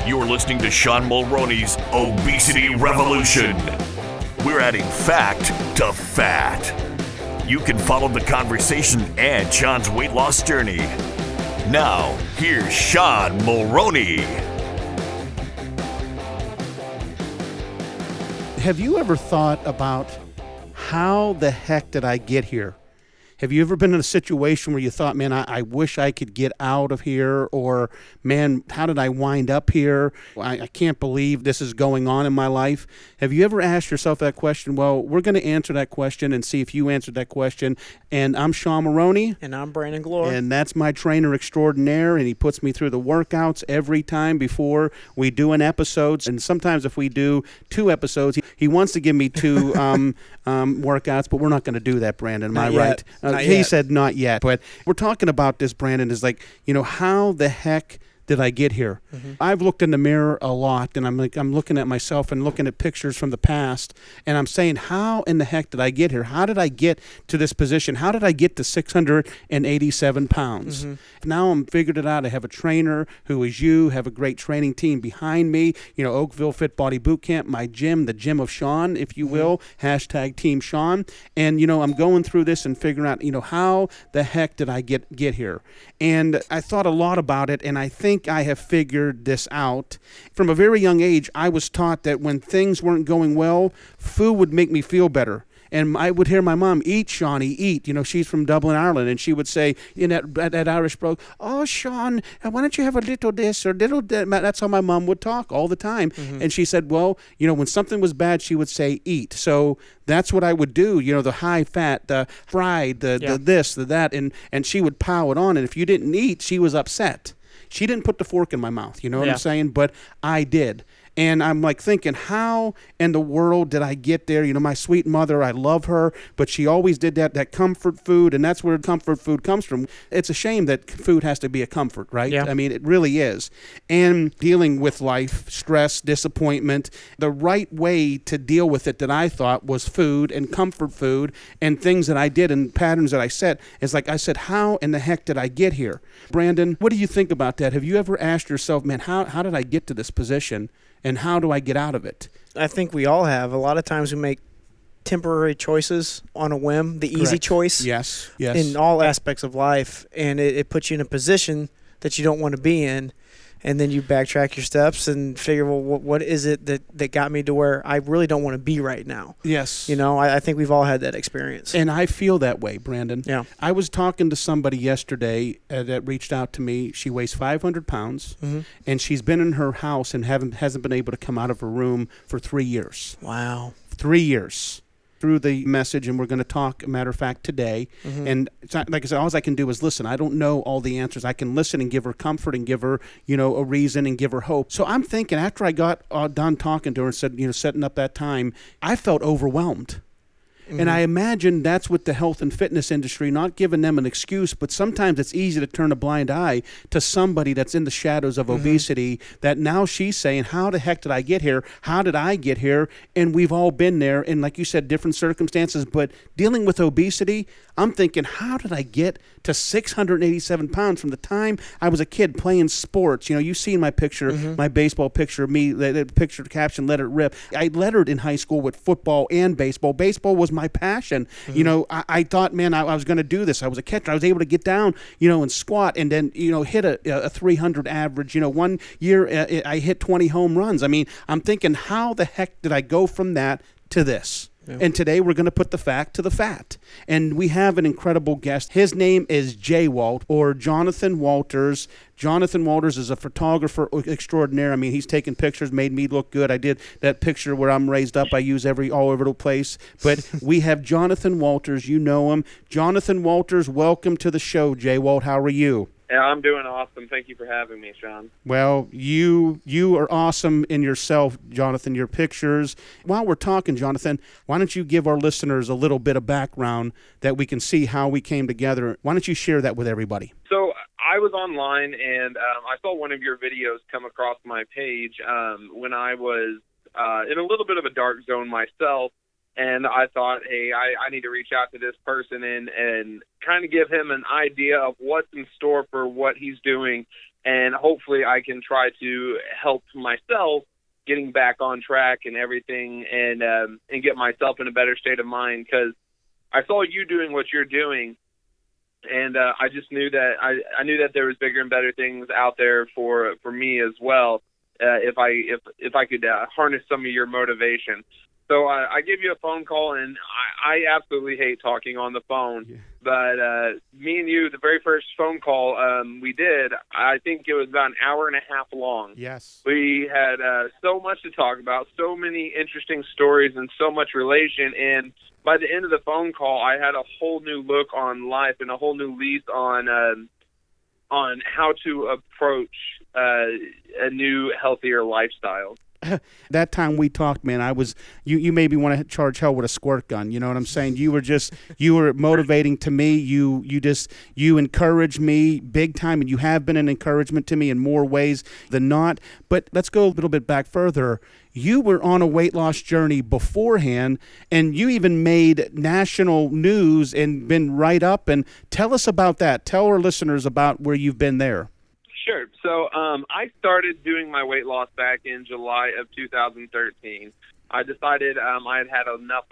You're listening to Sean Mulroney's Obesity Revolution. We're adding fact to fat. You can follow the conversation and Sean's weight loss journey. Now, here's Sean Mulroney. Have you ever thought about how the heck did I get here? Have you ever been in a situation where you thought, man, I wish I could get out of here, or, man, how did I wind up here? I can't believe this is going on in my life. Have you ever asked yourself that question? Well, we're going to answer that question and see if you answered that question. And I'm Sean Mulroney. And I'm Brandon Glore. And that's my trainer extraordinaire, and he puts me through the workouts every time before we do an episode. And sometimes if we do 2 episodes, he wants to give me 2 workouts, but we're not going to do that, Brandon. Am I right? He said not yet, but we're talking about this, Brandon, is like, how the heck did I get here? Mm-hmm. I've looked in the mirror a lot, and I'm looking at myself and looking at pictures from the past, and I'm saying, how in the heck did I get here? How did I get to this position? How did I get to 687 pounds? Mm-hmm. Now I'm figured it out. I have a trainer who is you, have a great training team behind me, Oakville Fit Body Boot Camp, my gym, the Gym of Sean, if you will, hashtag Team Sean. And, I'm going through this and figuring out, how the heck did I get here? And I thought a lot about it, and I think I have figured this out. From a very young age, I was taught that when things weren't going well, food would make me feel better. And I would hear my mom, eat, Shawnee, eat. She's from Dublin, Ireland, and she would say in that Irish brogue, oh, Sean, why don't you have a little this or little that? That's how my mom would talk all the time. Mm-hmm. And she said, well, when something was bad, she would say, eat. So that's what I would do, the high fat, the fried, the this, the that, and she would pow it on. And if you didn't eat, she was upset. She didn't put the fork in my mouth, what I'm saying? But I did. And I'm like thinking, how in the world did I get there? My sweet mother, I love her, but she always did that comfort food, and that's where comfort food comes from. It's a shame that food has to be a comfort, right? Yeah. I mean, it really is. And dealing with life, stress, disappointment, the right way to deal with it that I thought was food and comfort food and things that I did and patterns that I set. It's like I said, how in the heck did I get here? Brandon, what do you think about that? Have you ever asked yourself, man, how did I get to this position? And how do I get out of it? I think we all have. A lot of times we make temporary choices on a whim, the easy choice. Yes. In all aspects of life. And it puts you in a position that you don't want to be in. And then you backtrack your steps and figure, well, what is it that got me to where I really don't want to be right now? Yes. I think we've all had that experience. And I feel that way, Brandon. Yeah. I was talking to somebody yesterday that reached out to me. She weighs 500 pounds, and she's been in her house and hasn't been able to come out of her room for 3 years. Wow. 3 years. Through the message, and we're going to talk, matter of fact, today. Mm-hmm. And like I said, all I can do is listen. I don't know all the answers. I can listen and give her comfort and give her, a reason and give her hope. So I'm thinking, after I got done talking to her and said, setting up that time, I felt overwhelmed. Mm-hmm. And I imagine that's with the health and fitness industry, not giving them an excuse, but sometimes it's easy to turn a blind eye to somebody that's in the shadows of obesity, that now she's saying, how the heck did I get here? How did I get here? And we've all been there, and like you said, different circumstances, but dealing with obesity, I'm thinking, how did I get to 687 pounds from the time I was a kid playing sports? You've seen my picture, my baseball picture of me, the picture caption, let it rip. I lettered in high school with football and baseball. Baseball was my passion. I thought, man, I was going to do this. I was a catcher. I was able to get down, and squat and then, hit a 300 average. One year I hit 20 home runs. I mean, I'm thinking, how the heck did I go from that to this? Yeah. And today we're going to put the fact to the fat. And we have an incredible guest. His name is Jay Walt, or Jonathan Walters. Jonathan Walters is a photographer extraordinaire. I mean, he's taken pictures, made me look good. I did that picture where I'm raised up. I use all over the place. But we have Jonathan Walters. You know him. Jonathan Walters, welcome to the show, Jay Walt. How are you? Yeah, I'm doing awesome. Thank you for having me, Sean. Well, you are awesome in yourself, Jonathan, your pictures. While we're talking, Jonathan, why don't you give our listeners a little bit of background that we can see how we came together? Why don't you share that with everybody? So I was online, and I saw one of your videos come across my page when I was in a little bit of a dark zone myself. And I thought, hey, I need to reach out to this person and kind of give him an idea of what's in store for what he's doing and hopefully I can try to help myself getting back on track and everything, and get myself in a better state of mind, because I saw you doing what you're doing, and I just knew that I knew that there was bigger and better things out there for me as well, if I could harness some of your motivation. So I give you a phone call, and I absolutely hate talking on the phone. Yeah. But me and you, the very first phone call we did, I think it was about an hour and a half long. Yes. We had so much to talk about, so many interesting stories, and so much relation. And by the end of the phone call, I had a whole new look on life and a whole new lease on how to approach a new, healthier lifestyle. That time we talked, man, you made me want to charge hell with a squirt gun. You know what I'm saying? You were motivating to me. You encouraged me big time, and you have been an encouragement to me in more ways than not. But let's go a little bit back further. You were on a weight loss journey beforehand, and you even made national news and been right up. And tell us about that. Tell our listeners about where you've been there. Sure. So I started doing my weight loss back in July of 2013. I decided I had had enough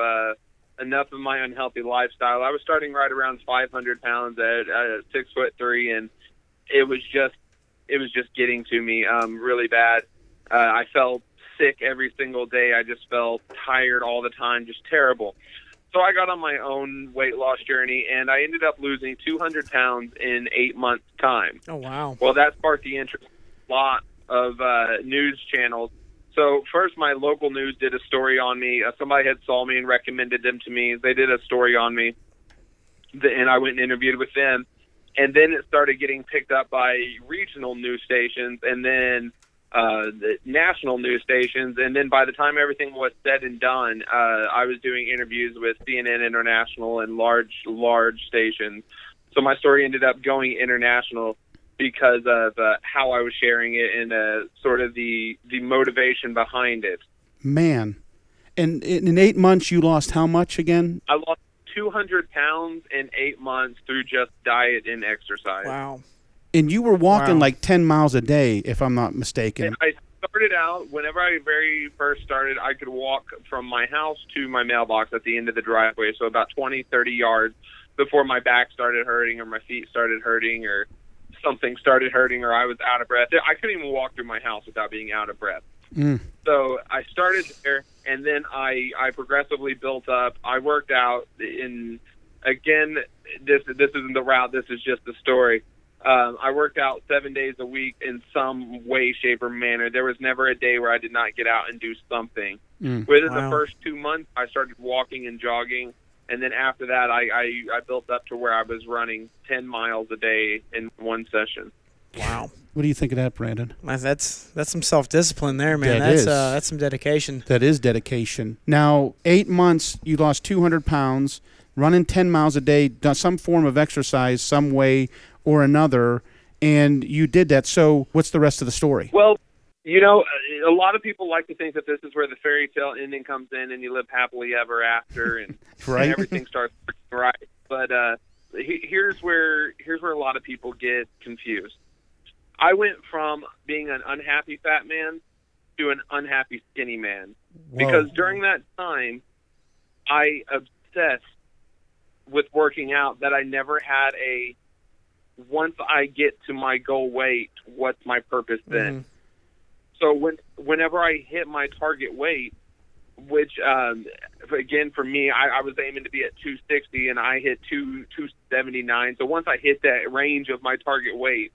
of my unhealthy lifestyle. I was starting right around 500 pounds at 6'3", and it was just getting to me really bad. I felt sick every single day. I just felt tired all the time, just terrible. So I got on my own weight loss journey, and I ended up losing 200 pounds in 8 months' time. Oh, wow. Well, that sparked the interest of a lot of news channels. So first, my local news did a story on me. Somebody had saw me and recommended them to me. They did a story on me, and I went and interviewed with them. And then it started getting picked up by regional news stations, and then the national news stations, and then by the time everything was said and done, I was doing interviews with CNN International and large stations. So my story ended up going international because of how I was sharing it and sort of the motivation behind it. Man, and in 8 months you lost how much again? I lost 200 pounds in 8 months through just diet and exercise. Wow. And you were walking like 10 miles a day, if I'm not mistaken. I started out, whenever I very first started, I could walk from my house to my mailbox at the end of the driveway, so about 20, 30 yards before my back started hurting or my feet started hurting or something started hurting or I was out of breath. I couldn't even walk through my house without being out of breath. So I started there, and then I progressively built up. I worked out in, again, this isn't the route, this is just the story. I worked out 7 days a week in some way, shape, or manner. There was never a day where I did not get out and do something. Within the first 2 months, I started walking and jogging, and then after that, I built up to where I was running 10 miles a day in one session. Wow. What do you think of that, Brandon? That's some self-discipline there, man. That's some dedication. That is dedication. Now, 8 months, you lost 200 pounds, running 10 miles a day, done some form of exercise, some way or another, and you did that. So what's the rest of the story? Well, you know, a lot of people like to think that this is where the fairy tale ending comes in and you live happily ever after and, right? And everything starts right. But here's where a lot of people get confused. I went from being an unhappy fat man to an unhappy skinny man. Whoa. Because during that time, I obsessed with working out that I never had once I get to my goal weight, what's my purpose then? So whenever I hit my target weight, which, again, for me, I was aiming to be at 260, and I hit 279. So once I hit that range of my target weight,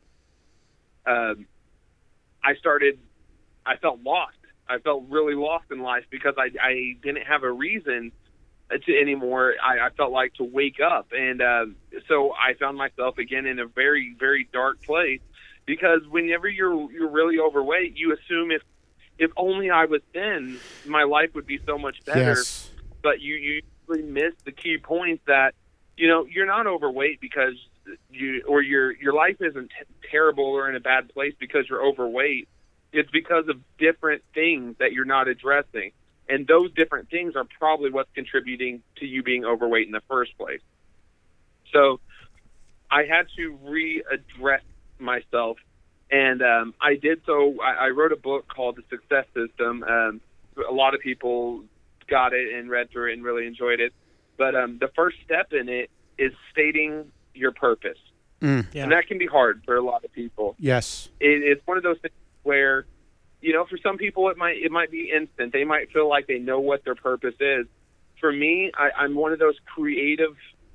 I felt lost. I felt really lost in life because I didn't have a reason to anymore. I felt like to wake up. And so I found myself again in a very, very dark place because whenever you're really overweight, you assume if only I was thin, my life would be so much better. Yes. But you usually miss the key points that, you know, you're not overweight because your life isn't terrible or in a bad place because you're overweight. It's because of different things that you're not addressing. And those different things are probably what's contributing to you being overweight in the first place. So I had to readdress myself And I did so. I wrote a book called The Success System. A lot of people got it and read through it and really enjoyed it. But the first step in it is stating your purpose. Yeah. And that can be hard for a lot of people. Yes. It's one of those things where, for some people it might be instant. They might feel like they know what their purpose is. For me, I'm one of those creative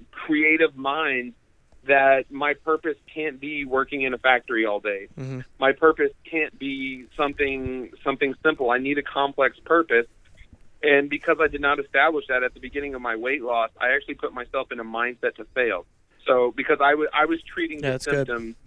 minds that my purpose can't be working in a factory all day. Mm-hmm. My purpose can't be something simple. I need a complex purpose. And because I did not establish that at the beginning of my weight loss, I actually put myself in a mindset to fail. So because I was treating the symptom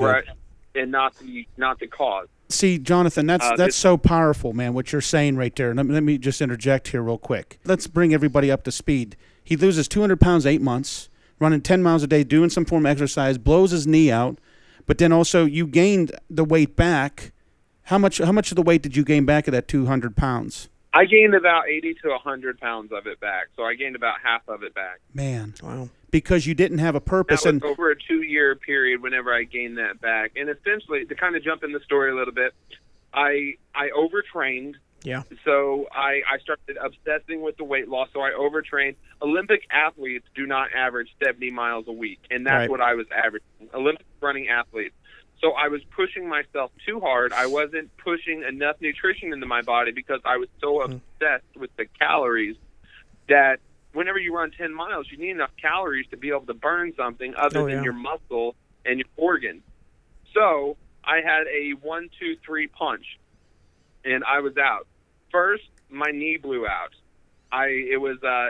and not the cause. See, Jonathan, that's so powerful, man, what you're saying right there. Let me just interject here real quick. Let's bring everybody up to speed. He loses 200 pounds 8 months, running 10 miles a day, doing some form of exercise, blows his knee out, but then also you gained the weight back. How much of the weight did you gain back of that 200 pounds? I gained about 80 to 100 pounds of it back, so I gained about half of it back. Man. Wow. Because you didn't have a purpose. That was over a 2-year period whenever I gained that back. And essentially, to kind of jump in the story a little bit, I overtrained. Yeah. So I started obsessing with the weight loss, so I overtrained. Olympic athletes do not average 70 miles a week, and that's what I was averaging. Olympic running athletes. So I was pushing myself too hard. I wasn't pushing enough nutrition into my body because I was so obsessed with the calories that whenever you run 10 miles, you need enough calories to be able to burn something other than your muscle and your organs. So I had a 1, 2, 3 punch, and I was out. First, my knee blew out. It was a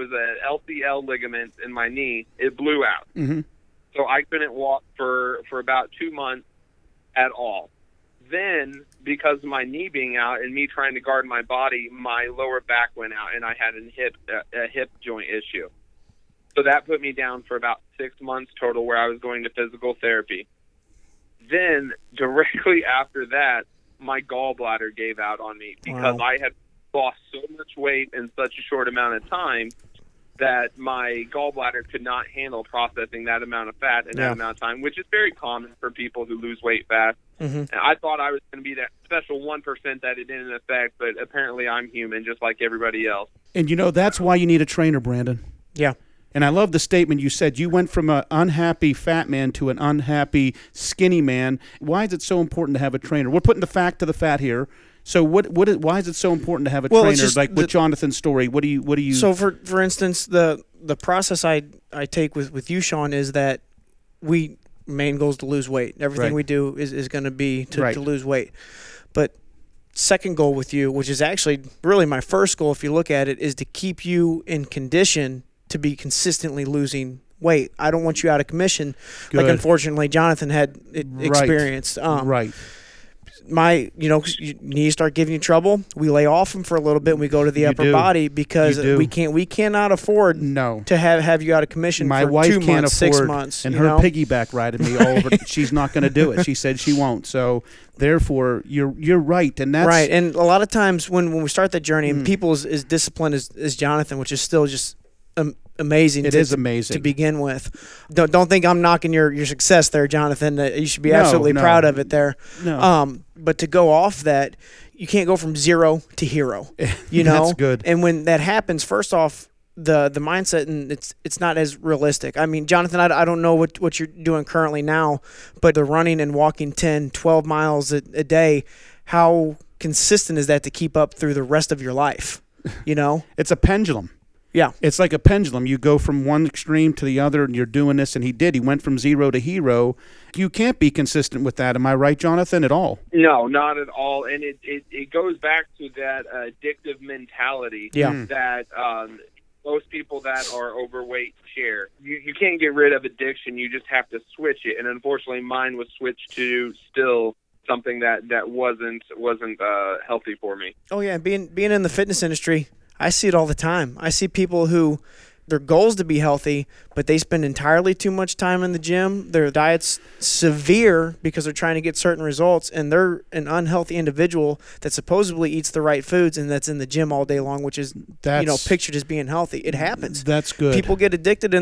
LCL ligament in my knee. It blew out. Mm-hmm. So I couldn't walk for about 2 months at all. Then, because of my knee being out and me trying to guard my body, my lower back went out, and I had a hip joint issue. So that put me down for about 6 months total, where I was going to physical therapy. Then, directly after that, my gallbladder gave out on me because I had lost so much weight in such a short amount of time that my gallbladder could not handle processing that amount of fat in that amount of time, which is very common for people who lose weight fast. Mm-hmm. And I thought I was going to be that special 1% that it didn't affect, but apparently I'm human just like everybody else. And, that's why you need a trainer, Brandon. Yeah. And I love the statement you said. You went from an unhappy fat man to an unhappy skinny man. Why is it so important to have a trainer? We're putting the fact to the fat here. So why is it so important to have a trainer? Like with Jonathan's story, what do you? So for instance, the process I take with you, Sean, is that main goal is to lose weight. Everything we do is going to be to lose weight. But second goal with you, which is actually really my first goal if you look at it, is to keep you in condition to be consistently losing weight. I don't want you out of commission, like unfortunately Jonathan had experienced. Right. My, knees start giving you trouble. We lay off them for a little bit, and we go to the upper body because we cannot afford to have you out of commission my for wife 2 can't months, afford, 6 months. And her piggyback riding me all over. She's not going to do it. She said she won't. So therefore, you're right, and that's right. And a lot of times when we start that journey, and people as disciplined as Jonathan, which is still just amazing. It is amazing to begin with. Don't think I'm knocking your success there, Jonathan. You should be absolutely proud of it there. No. But to go off that, you can't go from zero to hero. That's good. And when that happens, first off, the mindset, and it's not as realistic. I mean, Jonathan, I don't know what you're doing currently now, but the running and walking 10, 12 miles a day, how consistent is that to keep up through the rest of your life? It's a pendulum. Yeah. It's like a pendulum. You go from one extreme to the other, and you're doing this, and he did. He went from zero to hero. You can't be consistent with that. Am I right, Jonathan, at all? No, not at all. And it goes back to that addictive mentality that most people that are overweight share. You can't get rid of addiction. You just have to switch it. And unfortunately, mine was switched to still something that wasn't healthy for me. Oh, yeah. Being in the fitness industry, I see it all the time. I see people who their goal is to be healthy, but they spend entirely too much time in the gym. Their diet's severe because they're trying to get certain results, and they're an unhealthy individual that supposedly eats the right foods and that's in the gym all day long, which is pictured as being healthy. It happens. That's good. People get addicted, and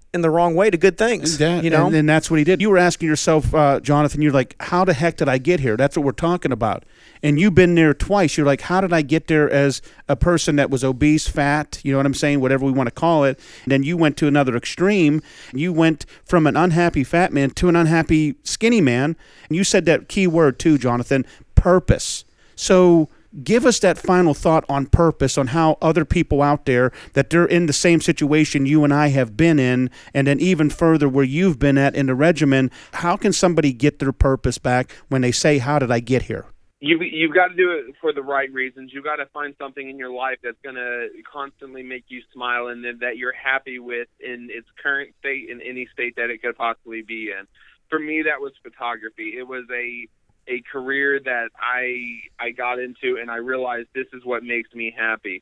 in the wrong way to good things. You know, and that's what he did. You were asking yourself, Jonathan, you're like, how the heck did I get here? That's what we're talking about. And you've been there twice. You're like, how did I get there as a person that was obese, fat, you know what I'm saying, whatever we want to call it. And then you went to another extreme. You went from an unhappy fat man to an unhappy skinny man. And you said that key word too, Jonathan, purpose. So give us that final thought on purpose, on how other people out there that they're in the same situation you and I have been in, and then even further where you've been at in the regimen. How can somebody get their purpose back when they say, how did I get here? You've got to do it for the right reasons. You've got to find something in your life that's going to constantly make you smile and that you're happy with in its current state, in any state that it could possibly be in. For me, that was photography. It was a career that I got into, and I realized this is what makes me happy.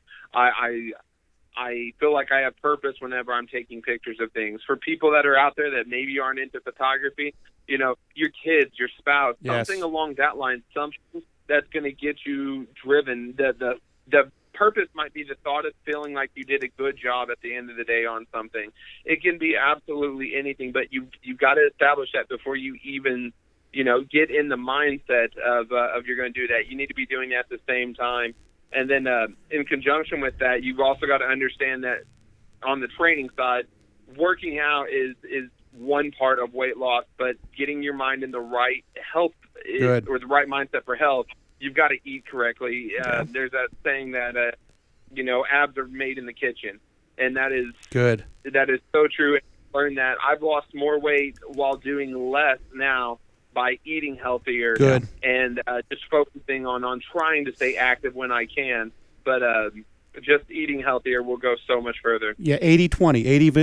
I feel like I have purpose whenever I'm taking pictures of things. For people that are out there that maybe aren't into photography, you know, your kids, your spouse, something along that line, something that's going to get you driven. The purpose might be the thought of feeling like you did a good job at the end of the day on something. It can be absolutely anything, but you've got to establish that before you even, you know, get in the mindset of you're going to do that. You need to be doing that at the same time. And then in conjunction with that, you've also got to understand that on the training side, working out is one part of weight loss, but getting your mind in the right health or the right mindset for health, you've got to eat correctly. There's that saying that, you know, abs are made in the kitchen, and that is good. That is so true. I learned that. I've lost more weight while doing less now by eating healthier and just focusing on trying to stay active when I can. But just eating healthier will go so much further. Yeah, 80-20.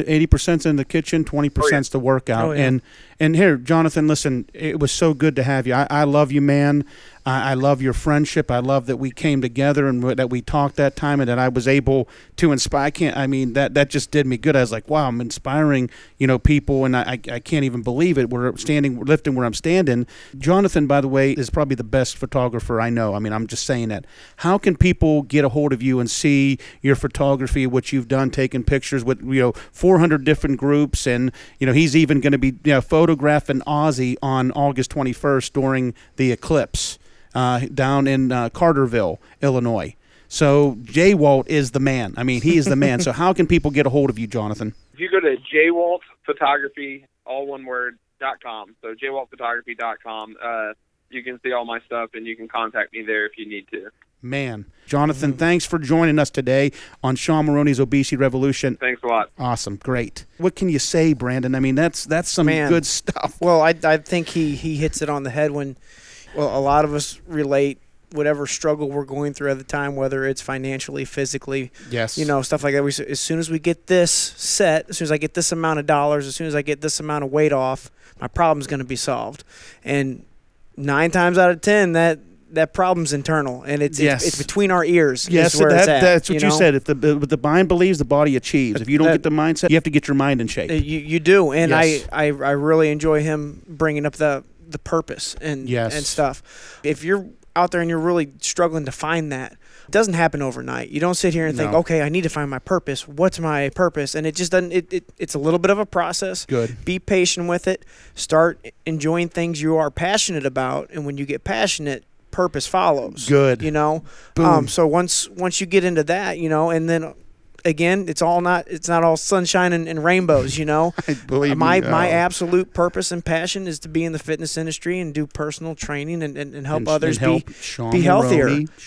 80% in the kitchen, 20% the workout. And here, Jonathan, listen, it was so good to have you. I love you, man. I love your friendship. I love that we came together and that we talked that time and that I was able to inspire. That just did me good. I was like, wow, I'm inspiring, you know, people, and I can't even believe it. We're lifting where I'm standing. Jonathan, by the way, is probably the best photographer I know. I mean, I'm just saying that. How can people get a hold of you and see your photography, what you've done, taking pictures with, you know, 400 different groups, and, you know, he's even going to be, you know, photographing Ozzy on August 21st during the eclipse. Down in Carterville, Illinois. So Jay Walt is the man. I mean, he is the man. So how can people get a hold of you, Jonathan? If you go to jwaltphotography, all one word, .com. So jwaltphotography.com. You can see all my stuff, and you can contact me there if you need to. Man. Jonathan, thanks for joining us today on Sean Maroney's Obesity Revolution. Thanks a lot. Awesome. Great. What can you say, Brandon? I mean, that's some good stuff. Well, I think he hits it on the head when – well, a lot of us relate whatever struggle we're going through at the time, whether it's financially, physically, you know, stuff like that. As soon as we get this set, as soon as I get this amount of dollars, as soon as I get this amount of weight off, my problem's going to be solved. And 9 times out of 10, that problem's internal, and it's between our ears. Yes, that's what you said. If the mind believes, the body achieves. If you don't get the mindset, you have to get your mind in shape. You do, and I really enjoy him bringing up the purpose and stuff. If you're out there and you're really struggling to find that, it doesn't happen overnight. You don't sit here and think, okay, I need to find my purpose. What's my purpose? And it just doesn't. It's a little bit of a process. Good. Be patient with it. Start enjoying things you are passionate about, and when you get passionate, purpose follows. Good. You know. Boom. So once you get into that, you know, and then again, it's not all sunshine and rainbows, you know. I believe my absolute purpose and passion is to be in the fitness industry and do personal training and help others be healthier.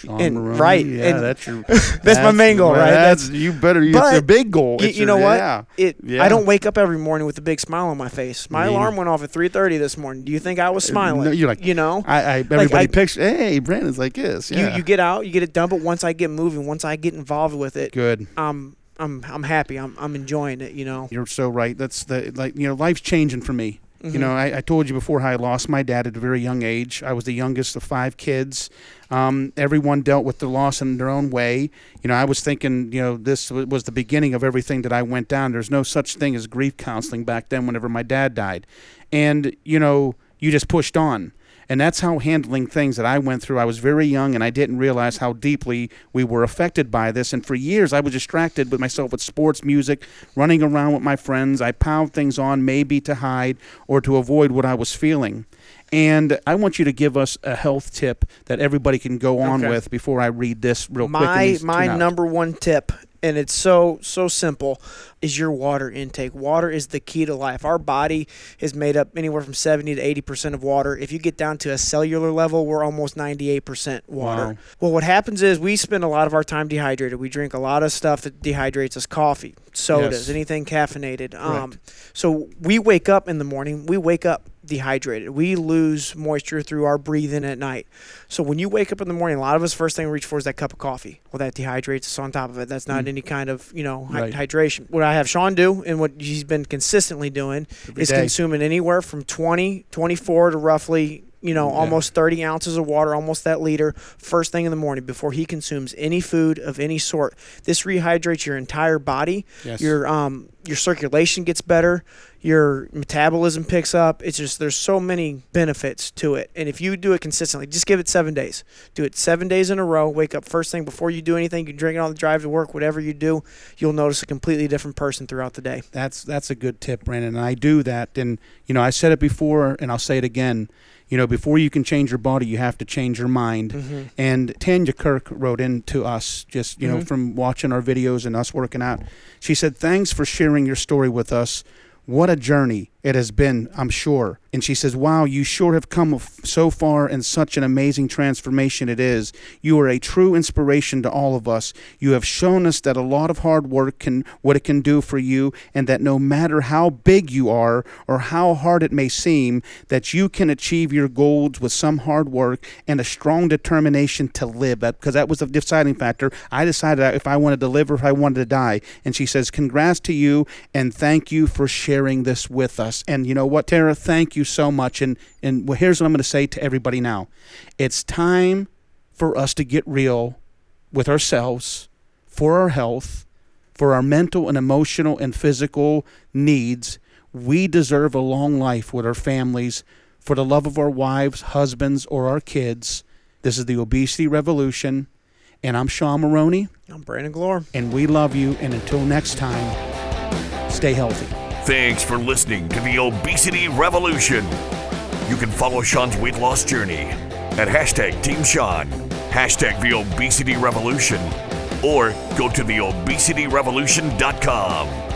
Right. Yeah, and that's my main goal, right? It's a big goal. You know what? I don't wake up every morning with a big smile on my face. My alarm went off at 3:30 this morning. Do you think I was smiling? No, you're like, you know, everybody pictures. Hey, Brandon's like this. Yeah. You get out, you get it done, but once I get moving, once I get involved with it, good. I'm happy. I'm enjoying it. You know. You're so right. That's life's changing for me. Mm-hmm. You know, I told you before how I lost my dad at a very young age. I was the youngest of 5 kids. Everyone dealt with the loss in their own way. You know, I was thinking, you know, this was the beginning of everything that I went down. There's no such thing as grief counseling back then whenever my dad died. And, you know, you just pushed on. And that's how handling things that I went through. I was very young, and I didn't realize how deeply we were affected by this. And for years, I was distracted with myself with sports, music, running around with my friends. I piled things on maybe to hide or to avoid what I was feeling. And I want you to give us a health tip that everybody can go on with before I read this real quick. My number one tip, and it's so simple, is your water intake. Water is the key to life. Our body is made up anywhere from 70 to 80% of water. If you get down to a cellular level, we're almost 98% water. Wow. Well, what happens is we spend a lot of our time dehydrated. We drink a lot of stuff that dehydrates us: coffee, sodas, anything caffeinated. So we wake up in the morning, dehydrated. We lose moisture through our breathing at night. So when you wake up in the morning, a lot of us first thing we reach for is that cup of coffee. Well, that dehydrates us on top of it. That's not any kind of, hydration. What I have Sean do, and what he's been consistently doing, is consuming anywhere from 24 to roughly almost 30 ounces of water, almost that liter, first thing in the morning before he consumes any food of any sort. This rehydrates your entire body. Yes. Your circulation gets better. Your metabolism picks up. It's just, there's so many benefits to it. And if you do it consistently, just give it 7 days. Do it 7 days in a row. Wake up first thing before you do anything. You can drink it on the drive to work, whatever you do. You'll notice a completely different person throughout the day. That's a good tip, Brandon. And I do that. And, I said it before, and I'll say it again. Before you can change your body, you have to change your mind. Mm-hmm. And Tanya Kirk wrote in to us just, from watching our videos and us working out. She said, "Thanks for sharing your story with us. What a journey it has been, I'm sure." And she says, "Wow, you sure have come so far, and such an amazing transformation it is. You are a true inspiration to all of us. You have shown us that a lot of hard work what it can do for you, and that no matter how big you are or how hard it may seem, that you can achieve your goals with some hard work and a strong determination to live." Because that was the deciding factor. I decided if I wanted to live or if I wanted to die. And she says, "Congrats to you, and thank you for sharing this with us." And you know what, Tara? Thank you so much. And here's what I'm going to say to everybody now. It's time for us to get real with ourselves, for our health, for our mental and emotional and physical needs. We deserve a long life with our families, for the love of our wives, husbands, or our kids. This is the Obesity Revolution. And I'm Sean Maroney. I'm Brandon Glore. And we love you. And until next time, stay healthy. Thanks for listening to the Obesity Revolution. You can follow Sean's weight loss journey at #TeamSean, #TheObesityRevolution, or go to theobesityrevolution.com.